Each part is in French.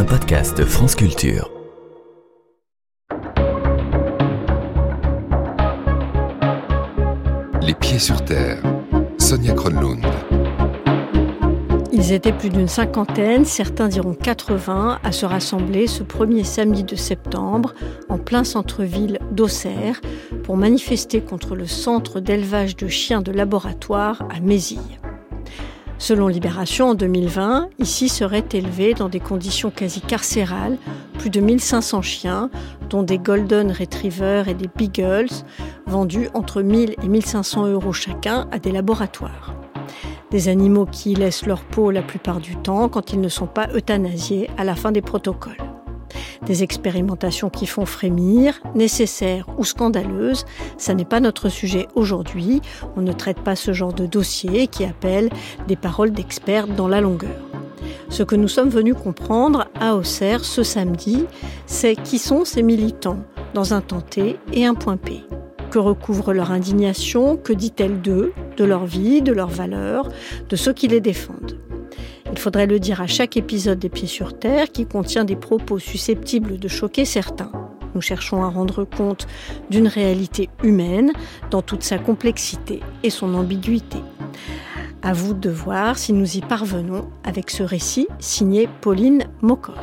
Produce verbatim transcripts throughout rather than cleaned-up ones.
un podcast France Culture. Les pieds sur terre, Sonia Kronlund. Ils étaient plus d'une cinquantaine, certains diront quatre-vingts, à se rassembler ce premier samedi de septembre, en plein centre-ville d'Auxerre, pour manifester contre le centre d'élevage de chiens de laboratoire à Mézille. Selon Libération, en deux mille vingt, ici seraient élevés dans des conditions quasi carcérales plus de mille cinq cents chiens, dont des Golden Retrievers et des Beagles, vendus entre mille et mille cinq cents euros chacun à des laboratoires. Des animaux qui y laissent leur peau la plupart du temps quand ils ne sont pas euthanasiés à la fin des protocoles. Des expérimentations qui font frémir, nécessaires ou scandaleuses, ça n'est pas notre sujet aujourd'hui. On ne traite pas ce genre de dossier qui appelle des paroles d'experts dans la longueur. Ce que nous sommes venus comprendre à Auxerre ce samedi, c'est qui sont ces militants, dans un temps T et un point P. Que recouvre leur indignation, que dit-elle d'eux, de leur vie, de leurs valeurs, de ceux qui les défendent. Il faudrait le dire à chaque épisode des Pieds sur Terre qui contient des propos susceptibles de choquer certains. Nous cherchons à rendre compte d'une réalité humaine dans toute sa complexité et son ambiguïté. À vous de voir si nous y parvenons avec ce récit signé Pauline Mocor.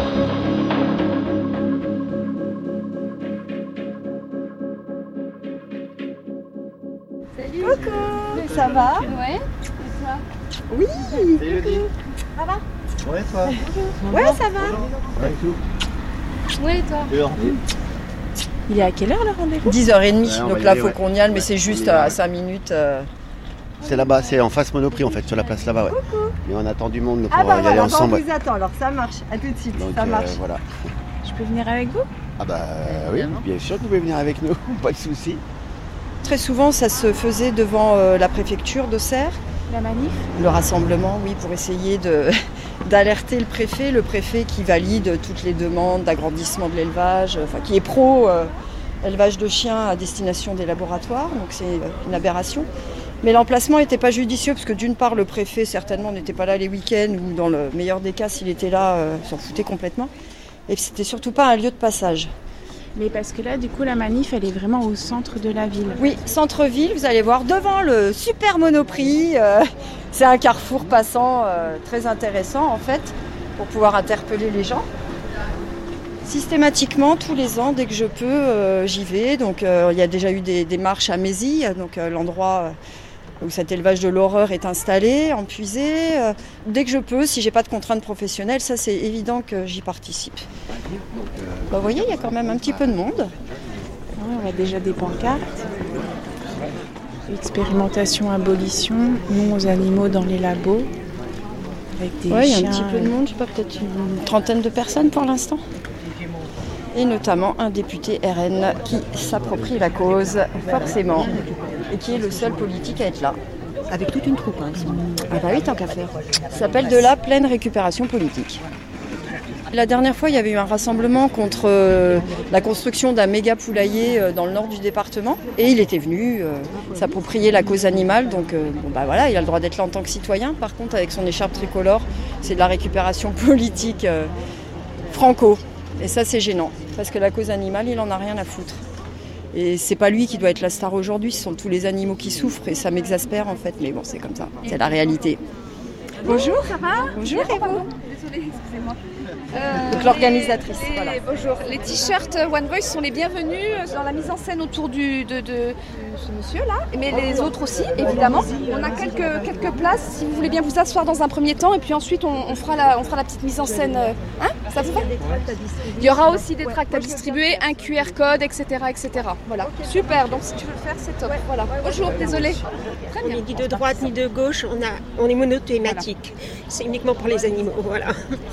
Salut. Coucou. Ça va? Ouais. Et toi? Oui. Salut Elodie. Ça va? Ouais, toi? Ouais, ça va. Ouais, tout. Ouais, et toi? Dehors. Il est à quelle heure le rendez-vous? dix heures trente, Ouais, on donc va là y il faut aller, qu'on y aille, mais ouais. c'est juste On y va. à cinq minutes. euh. C'est là-bas, c'est en face Monoprix en fait, sur la place là-bas, ouais. Coucou. Mais on attend du monde pour Ah bah y aller voilà, ensemble. on ouais. vous attend, alors ça marche. À tout de suite, Donc ça euh, marche. voilà. Je peux venir avec vous? Ah bah oui, bien sûr que vous pouvez venir avec nous, pas de souci. Très souvent ça se faisait devant euh, la préfecture d'Auxerre. La manif? Le rassemblement, oui, pour essayer de, d'alerter le préfet, le préfet qui valide toutes les demandes d'agrandissement de l'élevage, enfin qui est pro euh, élevage de chiens à destination des laboratoires, donc c'est une aberration. Mais l'emplacement n'était pas judicieux parce que d'une part le préfet certainement n'était pas là les week-ends ou dans le meilleur des cas s'il était là, euh, s'en foutait complètement. Et c'était surtout pas un lieu de passage. Mais parce que là, du coup, la manif, elle est vraiment au centre de la ville. Oui, centre-ville, vous allez voir, devant le super Monoprix. Euh, c'est un carrefour passant euh, très intéressant, en fait, pour pouvoir interpeller les gens. Systématiquement, tous les ans, dès que je peux, euh, j'y vais. Donc, euh, il y a déjà eu des, des marches à Mézille, donc euh, l'endroit où cet élevage de l'horreur est installé, en puisée. Euh, dès que je peux, si j'ai pas de contraintes professionnelles, ça, c'est évident que j'y participe. Bah, vous voyez, il y a quand même un petit peu de monde. Ouais, on voit déjà des pancartes. Expérimentation, abolition, non aux animaux dans les labos. Avec des Oui, il y a chiens. un petit peu de monde, je sais pas, peut-être une trentaine de personnes pour l'instant. Et notamment un député R N qui s'approprie la cause, forcément, et qui est le seul politique à être là. Avec toute une troupe, hein. Ah bah oui, tant qu'à faire. Ça s'appelle de la pleine récupération politique. La dernière fois, il y avait eu un rassemblement contre euh, la construction d'un méga poulailler euh, dans le nord du département. Et il était venu euh, s'approprier la cause animale. Donc euh, bon, bah voilà, il a le droit d'être là en tant que citoyen. Par contre, avec son écharpe tricolore, c'est de la récupération politique euh, franco. Et ça, c'est gênant. Parce que la cause animale, il en a rien à foutre. Et c'est pas lui qui doit être la star aujourd'hui, ce sont tous les animaux qui souffrent. Et ça m'exaspère en fait. Mais bon, c'est comme ça. C'est la réalité. Bonjour, ça va? Bonjour, et vous? Désolée, excusez-moi. Euh, Donc l'organisatrice, les- les- voilà. Bonjour. Les t-shirts One Voice sont les bienvenus dans la mise en scène autour du, de, de ce monsieur-là, mais les autres aussi, évidemment. On a quelques, quelques places, si vous voulez bien vous asseoir dans un premier temps, et puis ensuite on, on, fera, la, on fera la petite mise en scène. euh, Hein? Ça vous va? Il y aura aussi des tracts à distribuer, un Q R code, et cetera, et cetera. Voilà. Super, donc si tu veux le faire, c'est top. Voilà. Bonjour, désolée. Très On bien. est ni de droite ni de gauche, on, a, on est monothématique. C'est uniquement pour les animaux, voilà.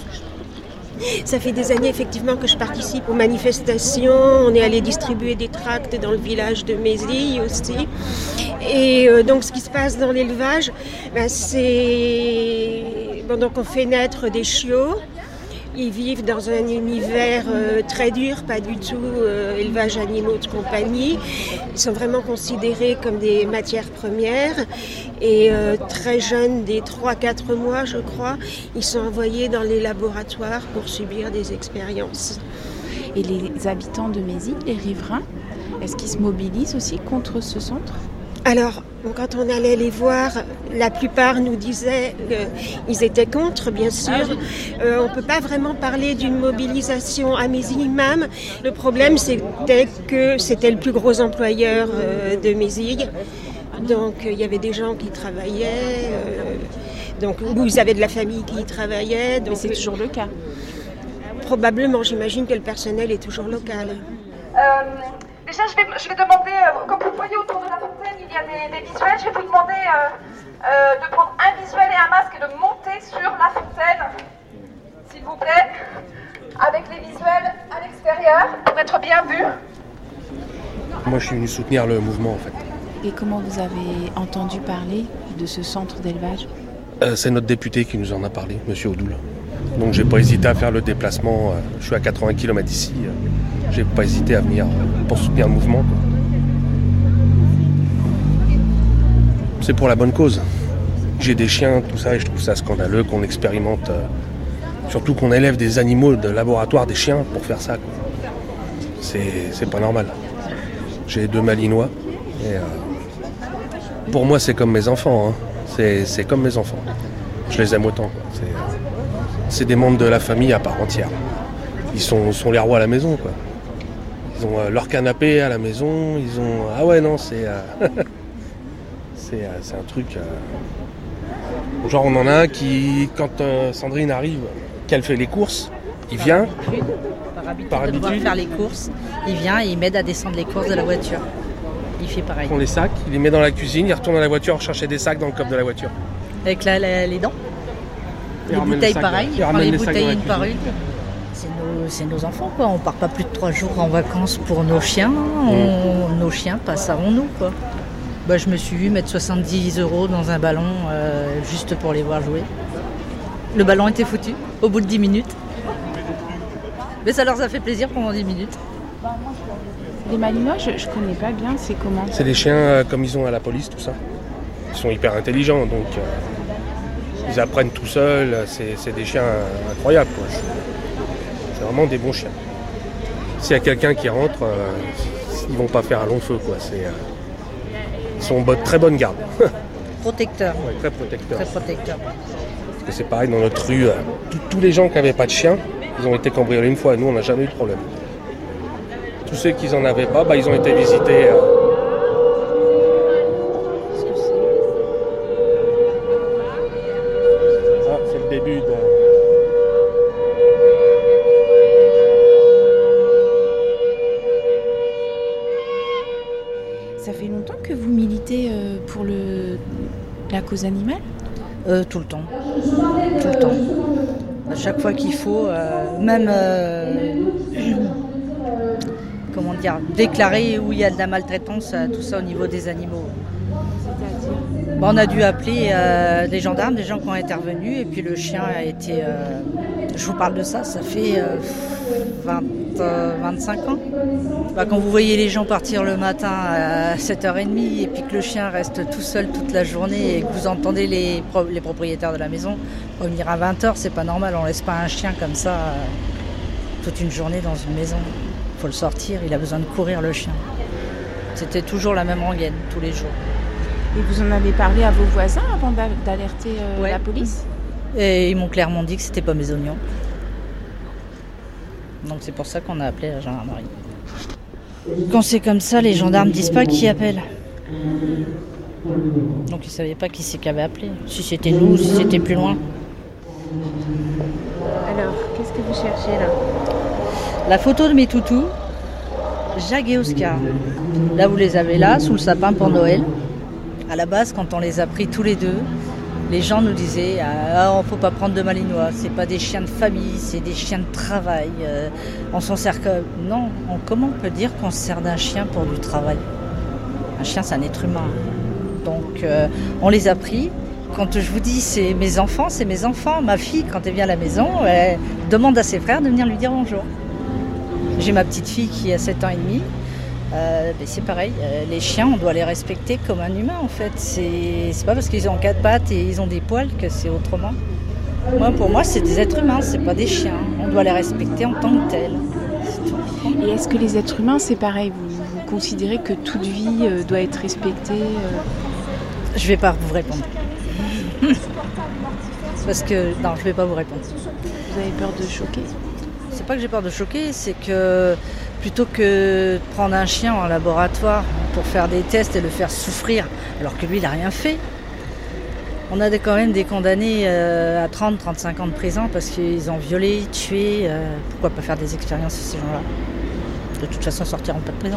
Ça fait des années effectivement que je participe aux manifestations. On est allé distribuer des tracts dans le village de Mézille aussi. Et euh, donc ce qui se passe dans l'élevage, ben, c'est... Bon, donc on fait naître des chiots. Ils vivent dans un univers euh, très dur, pas du tout euh, élevage animaux de compagnie. Ils sont vraiment considérés comme des matières premières. Et euh, très jeunes, dès trois à quatre mois, je crois, ils sont envoyés dans les laboratoires pour subir des expériences. Et les habitants de Mézy, les riverains, est-ce qu'ils se mobilisent aussi contre ce centre ? Alors, quand on allait les voir, la plupart nous disaient qu'ils étaient contre, bien sûr. Euh, on ne peut pas vraiment parler d'une mobilisation à Mézy-Imam. Le problème, c'était que c'était le plus gros employeur euh, de Mézy. Donc, il y avait des gens qui travaillaient, euh, donc, ou ils avaient de la famille qui y travaillait. Donc, mais c'est toujours le cas. Probablement, j'imagine que le personnel est toujours local. Euh, déjà, je vais, je vais demander, euh, comme vous voyez autour de la fontaine, il y a des, des visuels. Je vais vous demander euh, euh, de prendre un visuel et un masque et de monter sur la fontaine, s'il vous plaît, avec les visuels à l'extérieur, pour être bien vu. Moi, je suis venu soutenir le mouvement, en fait. Et comment vous avez entendu parler de ce centre d'élevage ? euh, C'est notre député qui nous en a parlé, monsieur Odoul. Donc j'ai pas hésité à faire le déplacement. Euh, je suis à quatre-vingts kilomètres d'ici. Euh, j'ai pas hésité à venir euh, pour soutenir le mouvement, quoi. C'est pour la bonne cause. J'ai des chiens, tout ça, et je trouve ça scandaleux qu'on expérimente. Euh, surtout qu'on élève des animaux de laboratoire, des chiens, pour faire ça, quoi. C'est, c'est pas normal. J'ai deux malinois. Et, euh, pour moi, c'est comme mes enfants. Hein. C'est, c'est comme mes enfants. Je les aime autant, quoi. C'est, c'est des membres de la famille à part entière. Ils sont, sont les rois à la maison, quoi. Ils ont euh, leur canapé à la maison. Ils ont... Ah ouais, non, c'est... Euh... c'est, euh, c'est un truc... Euh... Genre, on en a un qui, quand euh, Sandrine arrive, qu'elle fait les courses, il vient... Par habitude, par habitude de habitude, devoir faire les courses, il vient et il m'aide à descendre les courses de la voiture. Il fait pareil. Il prend les sacs, il les met dans la cuisine, il retourne à la voiture chercher des sacs dans le coffre de la voiture. Avec la, la, les dents. Il les bouteilles sacs, pareil, il il prend ramène les les sacs bouteilles dans la une par une. C'est nos, c'est nos enfants, quoi. On part pas plus de trois jours en vacances pour nos chiens. On, mmh. Nos chiens passent avant nous, quoi. Bah, je me suis vu mettre soixante-dix euros dans un ballon euh, juste pour les voir jouer. Le ballon était foutu au bout de dix minutes. Mais ça leur a fait plaisir pendant dix minutes. Les malinois, je, je connais pas bien, c'est comment ? C'est des chiens euh, comme ils ont à la police, tout ça. Ils sont hyper intelligents, donc euh, ils apprennent tout seuls. C'est, c'est des chiens incroyables, quoi. C'est, c'est vraiment des bons chiens. S'il y a quelqu'un qui rentre, euh, ils vont pas faire un long feu, quoi. C'est, euh, ils sont en très bonne garde. Protecteurs. Ouais, très protecteurs. Très protecteurs. Parce que c'est pareil dans notre rue. Euh, tout, tous les gens qui n'avaient pas de chiens, ils ont été cambriolés une fois. Nous, on n'a jamais eu de problème. Tous ceux qui n'en avaient pas, bah, ils ont été visités. Euh... Ah, c'est le début de... Ça fait longtemps que vous militez euh, pour le, la cause animale ? euh, Tout le temps. Tout le temps. À chaque fois qu'il faut, euh, même... Euh... comment dire, déclarer où il y a de la maltraitance, tout ça au niveau des animaux. C'est-à-dire ? Bon, on a dû appeler euh, les gendarmes, des gens qui ont intervenu, et puis le chien a été... Euh, je vous parle de ça, ça fait euh, vingt, euh, vingt-cinq ans. Bah, quand vous voyez les gens partir le matin à sept heures trente, et puis que le chien reste tout seul toute la journée, et que vous entendez les, pro- les propriétaires de la maison revenir à vingt heures, c'est pas normal, on laisse pas un chien comme ça euh, toute une journée dans une maison. Il faut le sortir, il a besoin de courir, le chien. C'était toujours la même rengaine, tous les jours. Et vous en avez parlé à vos voisins avant d'alerter euh, ouais. la police ? Et ils m'ont clairement dit que c'était pas mes oignons. Donc c'est pour ça qu'on a appelé la gendarmerie. Quand c'est comme ça, les gendarmes disent pas qui appelle. Donc ils savaient pas qui c'est qui avait appelé. Si c'était nous, si c'était plus loin. Alors, qu'est-ce que vous cherchez là ? La photo de mes toutous, Jacques et Oscar. Là, vous les avez là, sous le sapin pour Noël. À la base, quand on les a pris tous les deux, les gens nous disaient ah, « il ne faut pas prendre de malinois, c'est pas des chiens de famille, c'est des chiens de travail. Euh, on s'en sert que... » Non, on, comment on peut dire qu'on se sert d'un chien pour du travail ? Un chien, c'est un être humain. Donc, euh, on les a pris Quand je vous dis c'est mes enfants, c'est mes enfants. Ma fille, quand elle vient à la maison, elle demande à ses frères de venir lui dire bonjour. J'ai ma petite fille qui a sept ans et demi. Euh, c'est pareil, euh, les chiens, on doit les respecter comme un humain en fait. C'est, c'est pas parce qu'ils ont quatre pattes et ils ont des poils que c'est autrement. Moi, pour moi, c'est des êtres humains, c'est pas des chiens. On doit les respecter en tant que tels. Et est-ce que les êtres humains, c'est pareil, vous, vous considérez que toute vie euh, doit être respectée euh... Je vais pas vous répondre. Parce que, non, je vais pas vous répondre. Vous avez peur de choquer ? C'est pas que j'ai peur de choquer, c'est que plutôt que de prendre un chien en laboratoire pour faire des tests et le faire souffrir, alors que lui, il n'a rien fait. On a des, quand même des condamnés euh, à trente à trente-cinq ans de prison parce qu'ils ont violé, tué. Euh, pourquoi pas faire des expériences sur ces gens-là ? De toute façon, ils ne sortiront pas de prison.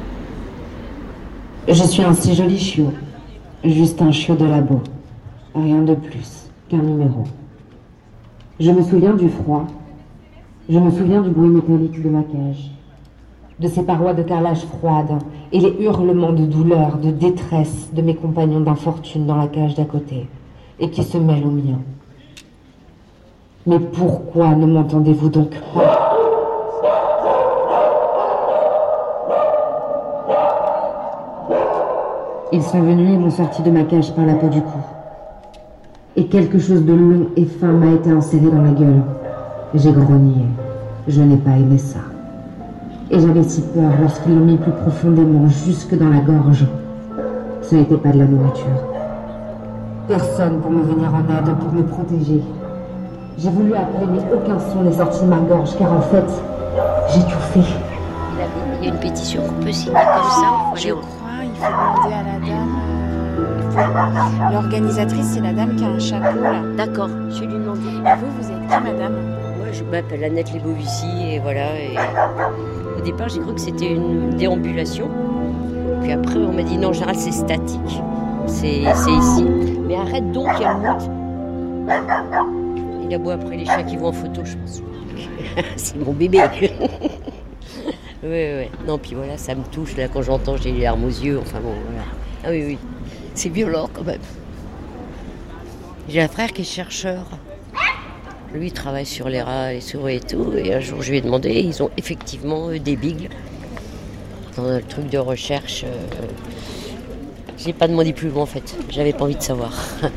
Je suis un si joli chiot. Juste un chiot de labo. Rien de plus qu'un numéro. Je me souviens du froid. Je me souviens du bruit métallique de ma cage. De ces parois de carrelage froides et les hurlements de douleur, de détresse de mes compagnons d'infortune dans la cage d'à côté et qui se mêlent aux miens. Mais pourquoi ne m'entendez-vous donc pas ? Ils sont venus et m'ont sorti de ma cage par la peau du cou. Et quelque chose de long et fin m'a été inséré dans la gueule. J'ai grogné. Je n'ai pas aimé ça. Et j'avais si peur lorsqu'ils l'ont mis plus profondément, jusque dans la gorge. Ce n'était pas de la nourriture. Personne pour me venir en aide, pour me protéger. J'ai voulu appeler, mais aucun son n'est sorti de ma gorge, car en fait, j'ai tout fait. Il y a une pétition qu'on peut signer comme ça. Je crois, il faut demander à la dame. Euh, faut... L'organisatrice, c'est la dame qui a un chapeau, là. D'accord, je vais lui demander. Et vous, vous êtes qui, madame ? Moi, je m'appelle Annette Lebovici, et voilà. Et... Au départ, j'ai cru que c'était une déambulation. Puis après, on m'a dit non, en général, c'est statique. C'est, c'est ici. Mais arrête donc, il y a le mout. Il a beau après les chiens qui vont en photo, je pense. C'est mon bébé. Ouais, ouais. Non, puis voilà, ça me touche. Là, quand j'entends, j'ai les larmes aux yeux. Enfin bon, voilà. Ah oui, oui. C'est violent quand même. J'ai un frère qui est chercheur. Lui, il travaille sur les rats, les souris et tout. Et un jour, je lui ai demandé, ils ont effectivement euh, des bigles. Dans le truc de recherche. Euh... J'ai pas demandé plus loin, en fait. J'avais pas envie de savoir.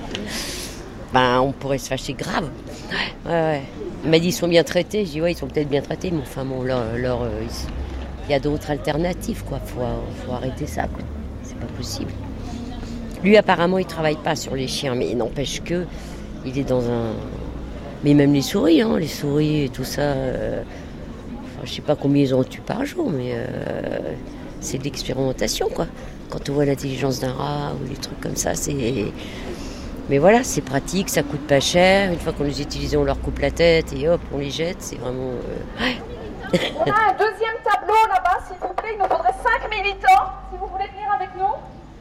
Ben, on pourrait se fâcher grave. Ouais, ouais. Il m'a dit, ils sont bien traités. Je dis, ouais, ils sont peut-être bien traités, mais enfin, bon, leur, leur, euh, il y a d'autres alternatives, quoi. Faut, faut arrêter ça, quoi. C'est pas possible. Lui, apparemment, il travaille pas sur les chiens, mais il n'empêche que il est dans un... Mais même les souris, hein, les souris et tout ça... Euh... Enfin, je sais pas combien ils en tuent par jour, mais euh... c'est de l'expérimentation, quoi. Quand on voit l'intelligence d'un rat ou des trucs comme ça, c'est... Mais voilà, c'est pratique, ça coûte pas cher. Une fois qu'on les utilise, on leur coupe la tête et hop, on les jette. C'est vraiment... Euh... Ouais. On a un deuxième tableau là-bas, s'il vous plaît. Il nous faudrait cinq militants, si vous voulez venir avec nous.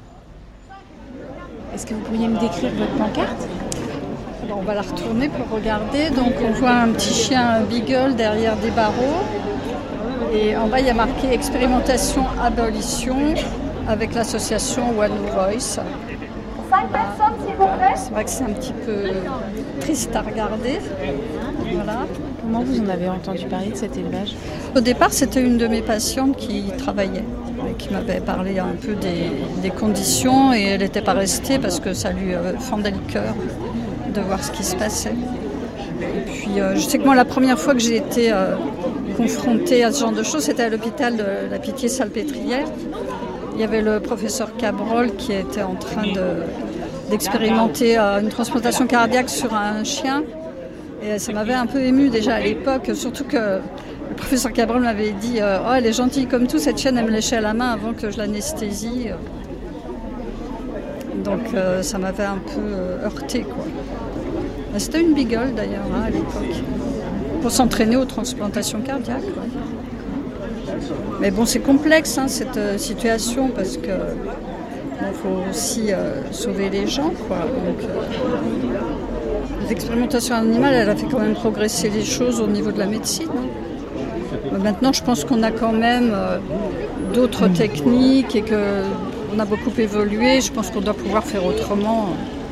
Est-ce que vous pourriez me décrire votre pancarte ? Alors, on va la retourner pour regarder. Donc on voit un petit chien beagle derrière des barreaux. Et en bas, il y a marqué « Expérimentation abolition » avec l'association One Voice. Cinq personnes, s'il vous plaît. C'est vrai que c'est un petit peu triste à regarder. Voilà. Comment vous en avez entendu parler de cet élevage ? Au départ, c'était une de mes patientes qui travaillait, et qui m'avait parlé un peu des, des conditions, et elle n'était pas restée parce que ça lui fendait le cœur de voir ce qui se passait. Et puis, euh, je sais que moi, la première fois que j'ai été euh, confrontée à ce genre de choses, c'était à l'hôpital de la Pitié-Salpêtrière. Il y avait le professeur Cabrol qui était en train de, d'expérimenter euh, une transplantation cardiaque sur un chien. Et ça m'avait un peu émue déjà à l'époque, surtout que le professeur Cabrol m'avait dit euh, « Oh, elle est gentille comme tout, cette chienne, elle me léchait la main avant que je l'anesthésie. » Donc euh, ça m'avait un peu euh, heurtée, quoi. C'était une beagle d'ailleurs, hein, à l'époque, pour s'entraîner aux transplantations cardiaques. Ouais. Mais bon, c'est complexe, hein, cette euh, situation, parce que bon, faut aussi euh, sauver les gens, quoi. Donc, euh, l'expérimentation animale, elle a fait quand même progresser les choses au niveau de la médecine. Mais maintenant, je pense qu'on a quand même euh, d'autres techniques et qu'on a beaucoup évolué. Je pense qu'on doit pouvoir faire autrement.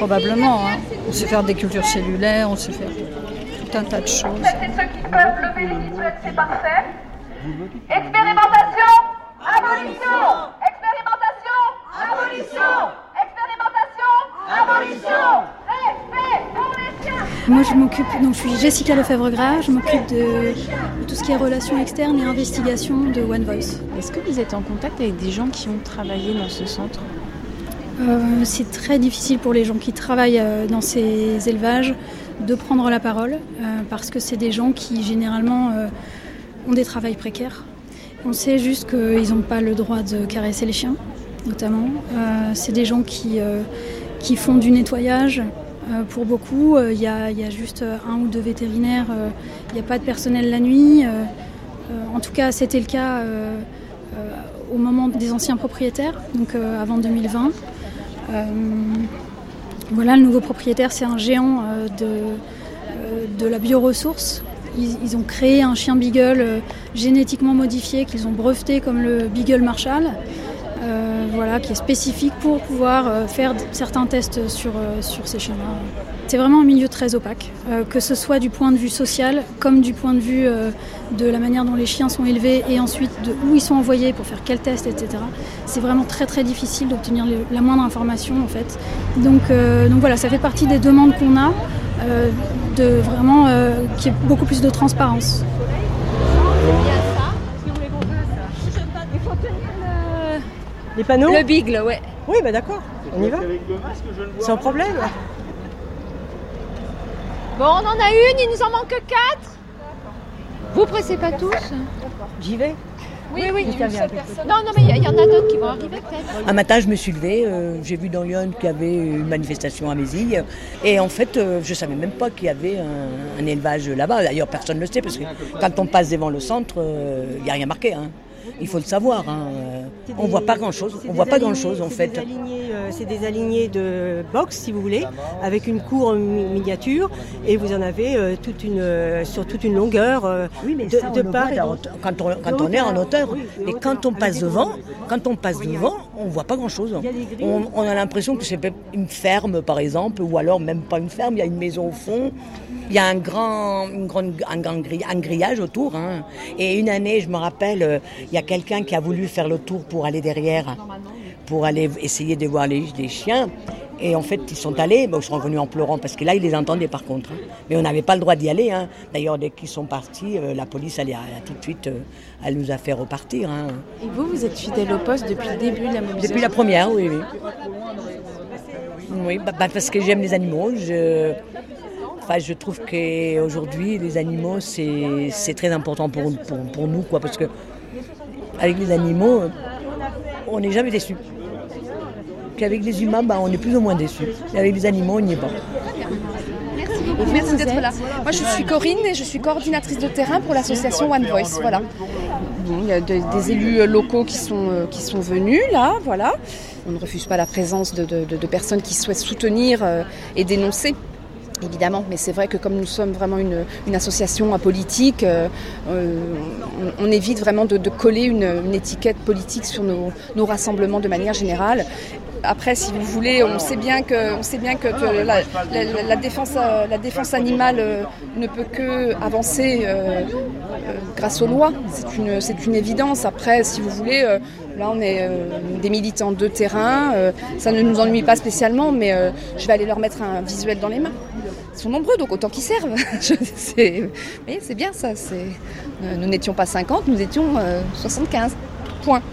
Probablement. Hein. On sait faire des cultures cellulaires, on sait faire tout un tas de choses. C'est ceux qui peuvent lever les titulaires, c'est parfait. Expérimentation, abolition. Expérimentation, abolition. Expérimentation, abolition. Respect pour les chiens. Moi, je m'occupe, donc je suis Jessica Lefebvre-Gras, je m'occupe de, de tout ce qui est relations externes et investigation de One Voice. Est-ce que vous êtes en contact avec des gens qui ont travaillé dans ce centre ? euh, C'est très difficile pour les gens qui travaillent euh, dans ces élevages de prendre la parole, euh, parce que c'est des gens qui, généralement, euh, ont des travails précaires. On sait juste qu'ils n'ont pas le droit de caresser les chiens, notamment. Euh, c'est des gens qui, euh, qui font du nettoyage. Euh, pour beaucoup, il euh, y, y a juste un ou deux vétérinaires, il euh, n'y a pas de personnel la nuit. Euh, euh, en tout cas, c'était le cas euh, euh, au moment des anciens propriétaires, donc euh, avant deux mille vingt. Euh, voilà, le nouveau propriétaire, c'est un géant euh, de, euh, de la bioressource. Ils, ils ont créé un chien beagle euh, génétiquement modifié qu'ils ont breveté comme le Beagle Marshall. Euh, voilà, qui est spécifique pour pouvoir euh, faire certains tests sur, euh, sur ces chiens-là. C'est vraiment un milieu très opaque, euh, que ce soit du point de vue social, comme du point de vue euh, de la manière dont les chiens sont élevés et ensuite de où ils sont envoyés pour faire quel test, et cetera. C'est vraiment très très difficile d'obtenir les, la moindre information en fait. Donc, euh, donc voilà, ça fait partie des demandes qu'on a, euh, de vraiment euh, qu'il y ait beaucoup plus de transparence. Les panneaux ? Le bigle, ouais. Oui, bah d'accord, on y va. Sans problème. Bon, on en a une, il nous en manque quatre. Vous pressez pas tous ? J'y vais. Oui, oui, une seule personne. Non, non, mais il y, y en a d'autres qui vont arriver peut-être. Un matin, je me suis levée, euh, j'ai vu dans Lyon qu'il y avait une manifestation à Mézille. Et en fait, euh, je ne savais même pas qu'il y avait un, un élevage là-bas. D'ailleurs, personne ne le sait, parce que quand on passe devant le centre, il euh, n'y a rien marqué. Hein. Il faut le savoir. Hein. On ne voit pas grand-chose. On voit pas grand-chose en fait. Des alignés, euh, c'est des alignés de boxe, si vous voulez, avec une cour en miniature, et vous en avez euh, toute une, euh, sur toute une longueur euh, oui, mais de, ça, on de le part voit et d'autre. Quand on, quand on est en hauteur. Oui, et quand on passe devant, quand on passe devant, on ne voit pas grand-chose. On, on a l'impression que c'est une ferme, par exemple, ou alors même pas une ferme. Il y a une maison au fond. Il y a un grand, une grande, un, grand grillage, un grillage autour. Hein. Et une année, je me rappelle, euh, il y a quelqu'un qui a voulu faire le tour pour aller derrière, pour aller essayer de voir les, les chiens. Et en fait, ils sont allés, bon, ils sont revenus en pleurant, parce que là, ils les entendaient par contre. Hein. Mais on n'avait pas le droit d'y aller. Hein. D'ailleurs, dès qu'ils sont partis, euh, la police, elle, elle, elle, tout de suite, euh, elle nous a fait repartir. Hein. Et vous, vous êtes fidèle au poste depuis le début de la mobilisation ? Depuis la première, oui. Oui, oui bah, bah, parce que j'aime les animaux. Je... Enfin, je trouve qu'aujourd'hui, les animaux, c'est, c'est très important pour, pour, pour nous, quoi, parce que avec les animaux, on n'est jamais déçus. Qu'avec les humains, bah, on est plus ou moins déçus. Et avec les animaux, on n'y est pas. Merci beaucoup, merci d'être là. Moi, je suis Corinne et je suis coordinatrice de terrain pour l'association One Voice. Voilà. Bon, il y a de, des élus locaux qui sont, qui sont venus, là, voilà. On ne refuse pas la présence de, de, de personnes qui souhaitent soutenir et dénoncer. Évidemment, mais c'est vrai que comme nous sommes vraiment une, une association apolitique, euh, on, on évite vraiment de, de coller une, une étiquette politique sur nos, nos rassemblements de manière générale. Après, si vous voulez, on sait bien que, on sait bien que la, la, la, défense, la défense animale ne peut que avancer euh, euh, grâce aux lois. C'est une, c'est une évidence. Après, si vous voulez, euh, là on est euh, des militants de terrain. Euh, ça ne nous ennuie pas spécialement, mais euh, je vais aller leur mettre un visuel dans les mains. Ils sont nombreux, donc autant qu'ils servent. c'est, mais c'est bien ça. C'est, euh, nous n'étions pas cinquante, nous étions euh, soixante-quinze. Point.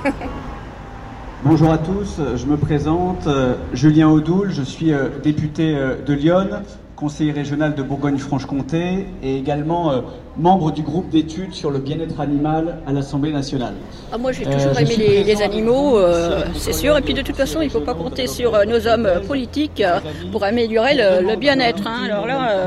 Bonjour à tous, je me présente, euh, Julien Audoul, je suis euh, député euh, de Lyon, conseiller régional de Bourgogne-Franche-Comté et également euh, membre du groupe d'études sur le bien-être animal à l'Assemblée nationale. Ah, moi j'ai toujours euh, aimé les, les animaux, euh, c'est sûr, et puis de toute façon il ne faut pas compter sur euh, nos hommes euh, politiques euh, pour améliorer le, le bien-être. Hein. Alors là, euh,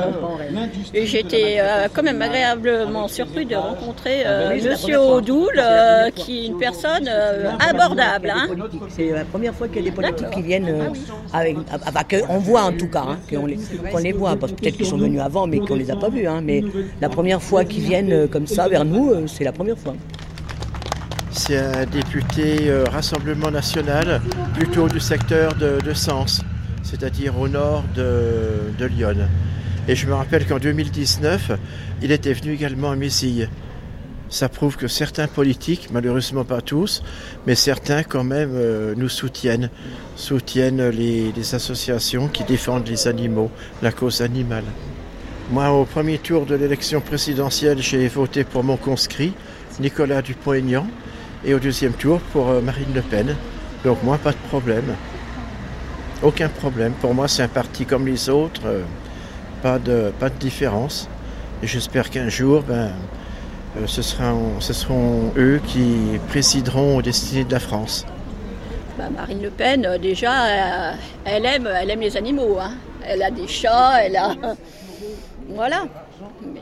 j'étais euh, quand même agréablement surpris de rencontrer euh, Monsieur Audoul, euh, qui est une personne euh, abordable. Hein. C'est la première fois qu'il y a des politiques qui viennent, euh, avec, avec, on voit en tout cas, hein, qu'on, les, qu'on les voit, parce que peut-être qu'ils sont venus avant mais qu'on ne les a pas vus, hein, mais la première fois qui viennent comme ça vers nous, c'est la première fois. C'est un député euh, Rassemblement National, plutôt du secteur de, de Sens. c'est-à-dire au nord de, de Lyon. Et je me rappelle qu'en deux mille dix-neuf, il était venu également à Mézille. Ça prouve que certains politiques, malheureusement pas tous, mais certains quand même euh, nous soutiennent, soutiennent les, les associations qui défendent les animaux, la cause animale. Moi, au premier tour de l'élection présidentielle, j'ai voté pour mon conscrit, Nicolas Dupont-Aignan, et au deuxième tour pour euh, Marine Le Pen. Donc moi, pas de problème. Aucun problème. Pour moi, c'est un parti comme les autres, euh, pas de, pas de différence. Et j'espère qu'un jour, ben, euh, ce, sera, ce seront eux qui présideront aux destinées de la France. Bah, Marine Le Pen, euh, déjà, euh, elle, aime, elle aime les animaux. Hein. Elle a des chats, elle a... Voilà. Mais...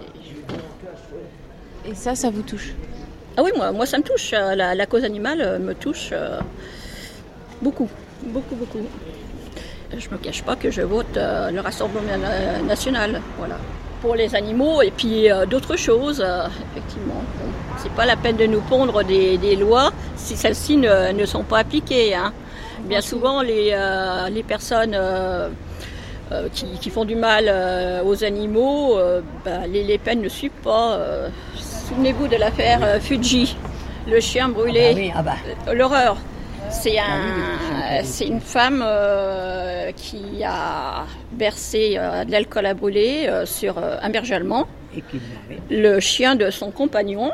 Et ça, ça vous touche? Ah oui, moi, moi ça me touche. La, la cause animale me touche euh, beaucoup, beaucoup, beaucoup. Je ne me cache pas que je vote euh, le Rassemblement national, voilà. Pour les animaux et puis euh, d'autres choses, euh, effectivement. Bon, c'est pas la peine de nous pondre des, des lois si celles-ci ne, ne sont pas appliquées. Hein. Bien souvent, les, euh, les personnes euh, euh, qui, qui font du mal euh, aux animaux, euh, bah, les, les peines ne suivent pas. Euh, souvenez-vous de l'affaire euh, Fuji, le chien brûlé, ah bah oui, ah bah. euh, l'horreur. C'est, un, c'est une femme euh, qui a versé euh, de l'alcool à brûler euh, sur euh, un berger allemand, le chien de son compagnon.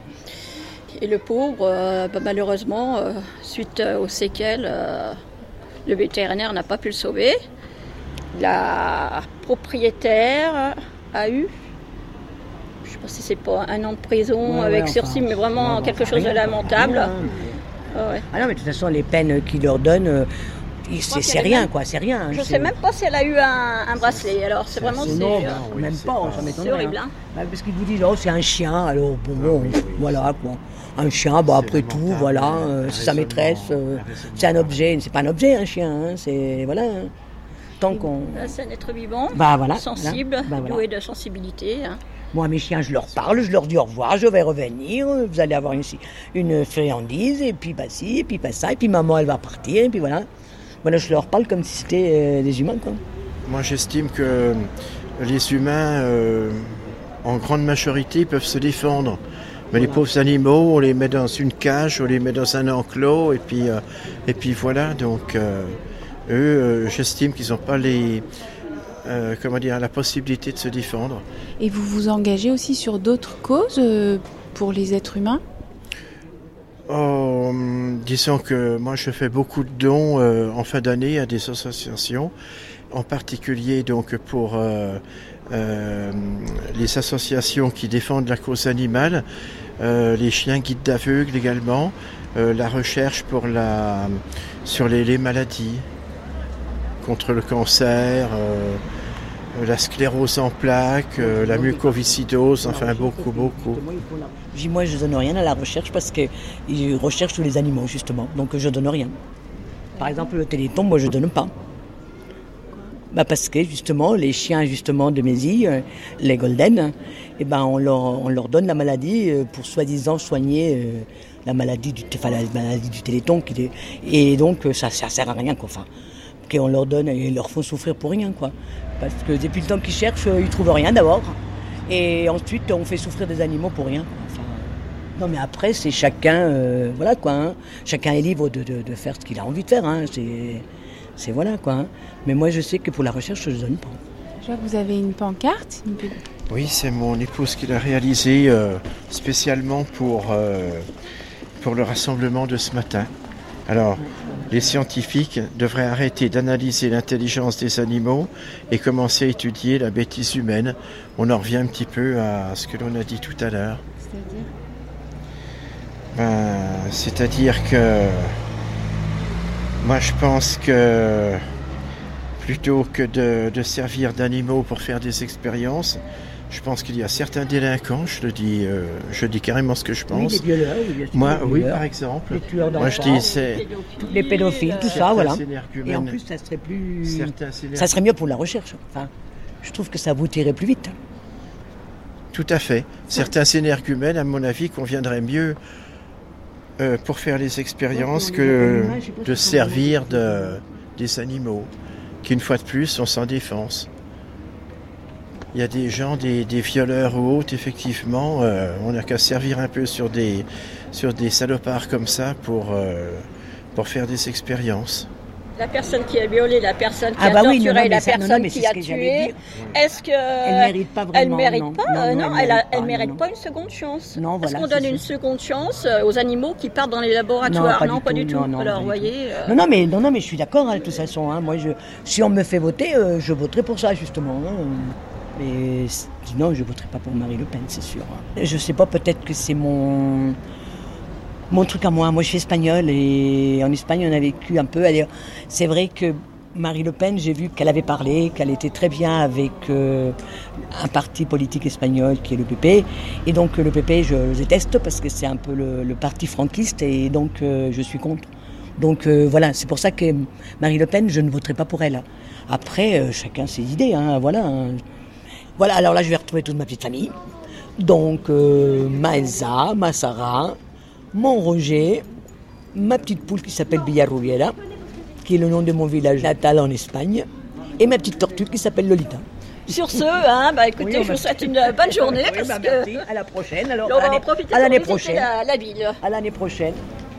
Et le pauvre, euh, bah, malheureusement, euh, suite euh, aux séquelles, euh, le vétérinaire n'a pas pu le sauver. La propriétaire a eu, je ne sais pas si c'est pas un an de prison ouais, avec ouais, sursis, enfin, mais vraiment ouais, quelque chose de lamentable. Rien. Ah, ouais. Ah non, mais de toute façon, les peines qu'ils leur donnent, euh, c'est, c'est rien, même, quoi, c'est rien. Je ne c'est... sais même pas si elle a eu un, un bracelet, alors c'est, c'est vraiment... C'est, non, euh, bah, oui, même pas, ça m'étonne. C'est horrible, hein. Bah, parce qu'ils vous disent, oh, c'est un chien, alors bon, bon voilà, quoi. Un chien, bah, après tout, voilà, euh, c'est sa maîtresse, euh, c'est un objet, c'est pas un objet, un chien, hein, c'est, voilà... Tant qu'on... C'est un être vivant, bah, voilà, sensible, bah, voilà. doué de sensibilité, hein. Moi, mes chiens, je leur parle, je leur dis au revoir, je vais revenir, vous allez avoir une, une friandise, et puis bah si, et puis pas ça, et puis maman, elle va partir, et puis voilà. Voilà, je leur parle comme si c'était euh, des humains, quoi. Moi, j'estime que les humains, euh, en grande majorité, peuvent se défendre. Mais voilà. Les pauvres animaux, on les met dans une cage, on les met dans un enclos, et puis, euh, et puis voilà. Donc, euh, eux, euh, j'estime qu'ils n'ont pas les... Euh, comment dire, la possibilité de se défendre. Et vous vous engagez aussi sur d'autres causes euh, pour les êtres humains ? Oh, disons que moi je fais beaucoup de dons euh, en fin d'année à des associations, en particulier donc pour euh, euh, les associations qui défendent la cause animale, euh, les chiens guides d'aveugles également, euh, la recherche pour la, sur les, les maladies. Contre le cancer, euh, la sclérose en plaques, euh, la mucoviscidose, enfin beaucoup, beaucoup. Moi, je ne donne rien à la recherche parce qu'ils recherchent tous les animaux, justement. Donc, je ne donne rien. Par exemple, le téléthon, moi, je ne donne pas. Bah parce que, justement, les chiens justement de Mézille, les golden, eh ben, on, leur, on leur donne la maladie pour soi-disant soigner euh, la, maladie du, enfin, la maladie du téléthon. Qui, et donc, ça ne sert à rien, quoi. Enfin, on leur donne et ils leur font souffrir pour rien, quoi. Parce que depuis le temps qu'ils cherchent, ils trouvent rien d'abord. Et ensuite, on fait souffrir des animaux pour rien. Enfin, non, mais après, c'est chacun, euh, voilà, quoi. Hein. Chacun est libre de, de, de faire ce qu'il a envie de faire. Hein. C'est, c'est voilà, quoi. Hein. Mais moi, je sais que pour la recherche, je ne donne pas. Je vois que vous avez une pancarte. Une... Oui, c'est mon épouse qui l'a réalisée euh, spécialement pour, euh, pour le rassemblement de ce matin. Alors, les scientifiques devraient arrêter d'analyser l'intelligence des animaux et commencer à étudier la bêtise humaine. On en revient un petit peu à ce que l'on a dit tout à l'heure. C'est-à-dire ben, c'est-à-dire que moi je pense que plutôt que de, de servir d'animaux pour faire des expériences, je pense qu'il y a certains délinquants, je le dis, euh, je dis carrément ce que je pense. Oui, les violeurs, oui, bien sûr. Moi, les oui, violeurs, par exemple. Les tueurs d'enfants, moi, je dis, c'est les pédophiles, tout ça, voilà. Énergumènes, et en plus, ça serait plus, énerg... ça serait mieux pour la recherche. Enfin, je trouve que ça aboutirait plus vite. Tout à fait. Certains énergumènes, à mon avis, conviendraient mieux euh, pour faire les expériences que de servir de, des animaux. qu'une fois de plus sont sans défense. Il y a des gens, des, des violeurs ou autres, effectivement, euh, on n'a qu'à se servir un peu sur des, sur des salopards comme ça pour, euh, pour faire des expériences. La personne qui a violé, la personne qui ah a bah torturé, oui, non, non, la ça, personne non, non, qui a ce tué, est-ce que elle mérite pas vraiment Elle mérite non. pas, non, non, non, elle, elle, a, mérite elle pas, mérite non. pas une seconde chance. Non, voilà, est-ce qu'on donne c'est une ça. seconde chance aux animaux qui partent dans les laboratoires? Non, pas non, du pas tout, du tout. non, non, Alors, pas vous du voyez. Euh... Non, non, mais non, non, mais je suis d'accord hein, de toute façon. Hein, moi, je, si on me fait voter, euh, je voterai pour ça justement. Hein. Mais sinon, je voterai pas pour Marine Le Pen, c'est sûr. Hein. Je sais pas, peut-être que c'est mon mon truc à moi. Moi, je suis espagnole et en Espagne, on a vécu un peu. C'est vrai que Marine Le Pen, j'ai vu qu'elle avait parlé, qu'elle était très bien avec euh, un parti politique espagnol qui est le P P. Et donc le P P, je le déteste parce que c'est un peu le, le parti franquiste et donc euh, je suis contre. Donc euh, voilà, c'est pour ça que Marine Le Pen, je ne voterai pas pour elle. Après, euh, chacun ses idées, hein, voilà. Hein. Voilà, alors là, je vais retrouver toute ma petite famille. Donc euh, ma Elsa, ma Sarah, mon Roger, ma petite poule qui s'appelle Villarrubiera, qui est le nom de mon village natal en Espagne, et ma petite tortue qui s'appelle Lolita. Sur ce, hein, bah, écoutez, oui, je vous souhaite une bonne journée. Oui, parce bah, que merci. À la prochaine. Alors, on va à en profiter à l'année pour visiter prochaine. La, la ville. À l'année prochaine.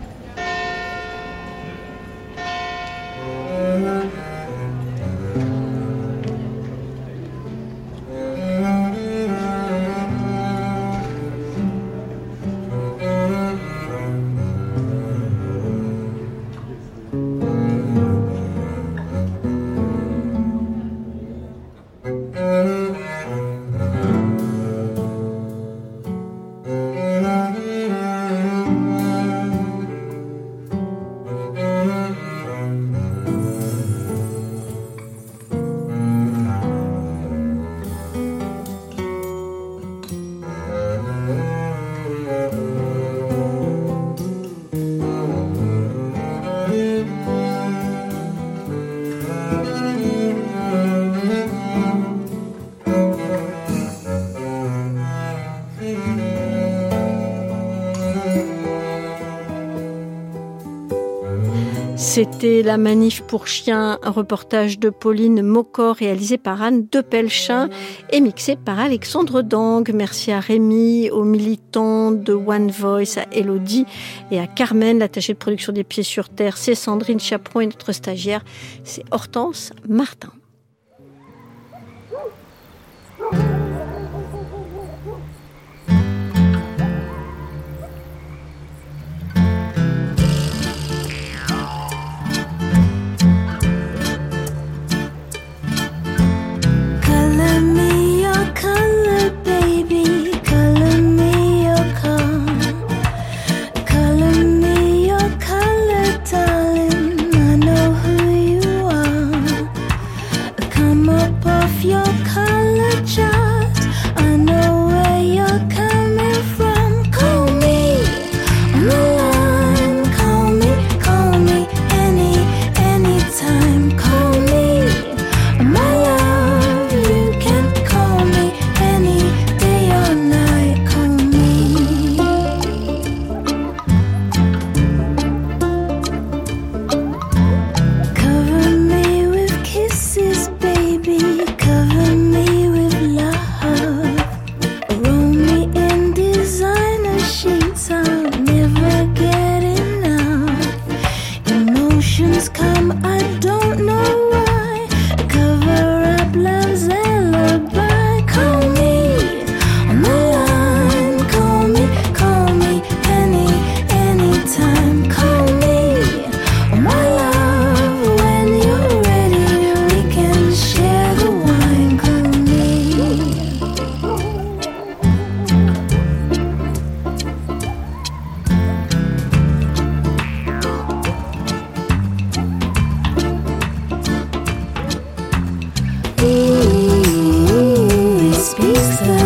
C'était La Manif pour chiens, un reportage de Pauline Mocor réalisé par Anne Depelchin et mixé par Alexandre Dang. Merci à Rémi, aux militants de One Voice, à Elodie et à Carmen, l'attachée de production des Pieds sur Terre. C'est Sandrine Chaperon et notre stagiaire, c'est Hortense Martin. Ooh, it speaks the